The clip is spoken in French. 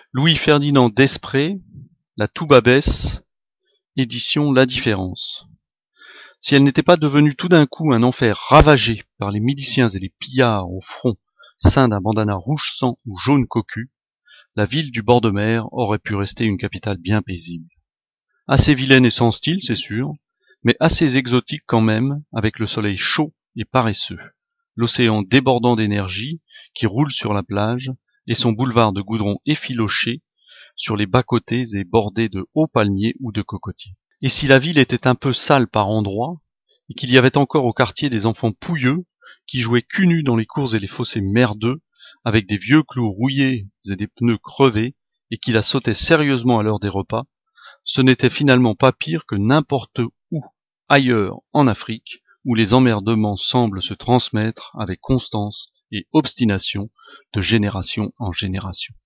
Louis-Ferdinand d'Esprès, La Toubabesse, édition La Différence. Si elle n'était pas devenue tout d'un coup un enfer ravagé par les miliciens et les pillards au front ceint d'un bandana rouge sang ou jaune cocu, la ville du bord de mer aurait pu rester une capitale bien paisible. Assez vilaine et sans style, c'est sûr, mais assez exotique quand même, avec le soleil chaud et paresseux, l'océan débordant d'énergie qui roule sur la plage, et son boulevard de goudron effiloché sur les bas-côtés et bordés de hauts palmiers ou de cocotiers. Et si la ville était un peu sale par endroits, et qu'il y avait encore au quartier des enfants pouilleux qui jouaient cul nu dans les cours et les fossés merdeux, avec des vieux clous rouillés et des pneus crevés, et qui la sautaient sérieusement à l'heure des repas, ce n'était finalement pas pire que n'importe où ailleurs en Afrique, où les emmerdements semblent se transmettre avec constance et obstination de génération en génération.